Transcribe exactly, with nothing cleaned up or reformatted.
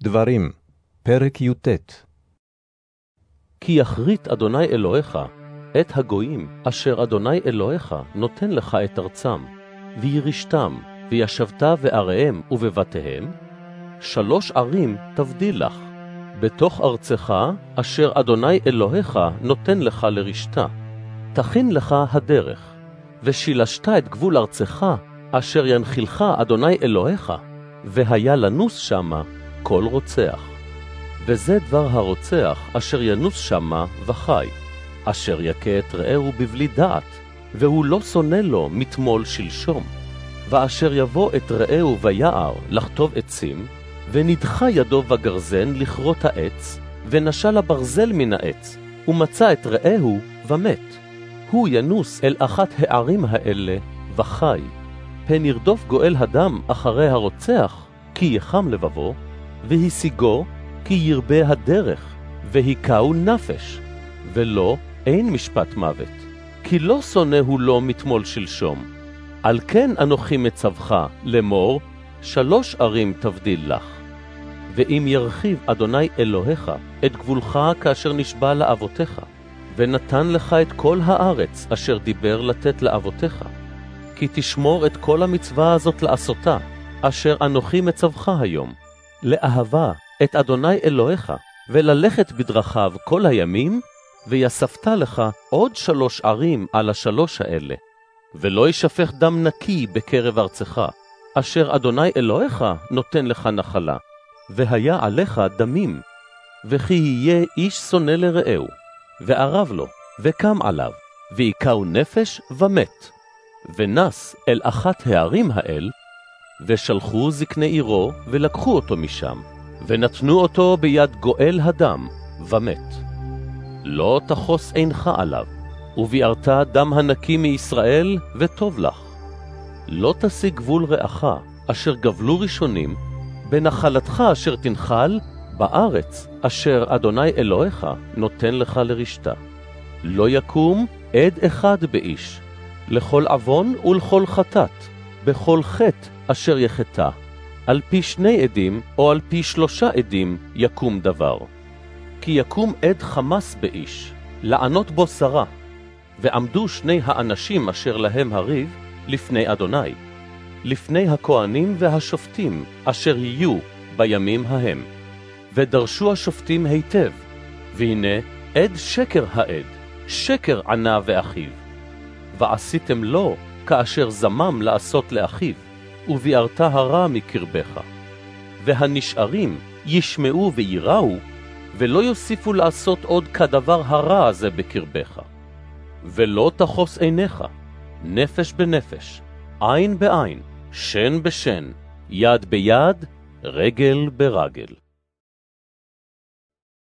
דברים, פרק י"ט. כי יחריט אדוני אלוהיך את הגויים אשר אדוני אלוהיך נותן לך את ארצם, וירישתם, וישבת בעריהם ובבתיהם, שלוש ערים תבדיל לך, בתוך ארצך אשר אדוני אלוהיך נותן לך לרשתה. תכין לך הדרך, ושילשת את גבול ארצך אשר ינחילך אדוני אלוהיך, והיה לנוס שמה כל רוצח. וזה דבר הרוצח אשר ינוס שמה וחי, אשר יכה את רעהו בבלי דעת, והוא לא שונא לו מתמול שלשום. ואשר יבוא את רעהו ביער לחטוב עצים, ונדחה ידו בגרזן לכרות העץ, ונשל הברזל מן העץ, ומצא את רעהו ומת. הוא ינוס אל אחת הערים האלה וחי. פן ירדוף גואל הדם אחרי הרוצח, כי יחם לבבו, והשיגו כי ירבה הדרך, והיקעו נפש, ולא אין משפט מוות, כי לא שונא הוא לו מתמול שלשום. על כן אנוכי מצווך לאמור, שלוש ערים תבדיל לך. ואם ירחיב אדוני אלוהיך את גבולך כאשר נשבע לאבותיך, ונתן לך את כל הארץ אשר דיבר לתת לאבותיך, כי תשמור את כל המצווה הזאת לעשותה, אשר אנוכי מצווך היום, לאהבה את אדוני אלוהיך, וללכת בדרכיו כל הימים, ויספת לך עוד שלוש ערים על השלוש האלה, ולא ישפך דם נקי בקרב ארצך, אשר אדוני אלוהיך נותן לך נחלה, והיה עליך דמים, וכי יהיה איש שונא לרעהו, וערב לו, וקם עליו, ויקעו נפש ומת, ונס אל אחת הערים האל, ושלחו זקני עירו, ולקחו אותו משם, ונתנו אותו ביד גואל הדם, ומת. לא תחוס עינך עליו, וביערת דם הנקי מישראל, וטוב לך. לא תשיג גבול רעך, אשר גבלו ראשונים, בנחלתך אשר תנחל, בארץ, אשר אדוני אלוהיך נותן לך לרשתה. לא יקום עד אחד באיש, לכל עוון ולכל חטאת, בכל חטא אשר יחטא, על פי שני עדים או על פי שלושה עדים יקום דבר. כי יקום עד חמס באיש, לענות בו שרה, ועמדו שני האנשים אשר להם הריב לפני אדוני, לפני הכהנים והשופטים אשר יהיו בימים ההם. ודרשו השופטים היטב, והנה עד שקר העד, שקר ענה ואחיו. ועשיתם לו כאשר זמם לעשות לאחיו, וביערת הרע מקרבך. והנשארים ישמעו ויראו, ולא יוסיפו לעשות עוד כדבר הרע הזה בקרבך. ולא תחוס עיניך, נפש בנפש, עין בעין, שן בשן, יד ביד, רגל ברגל.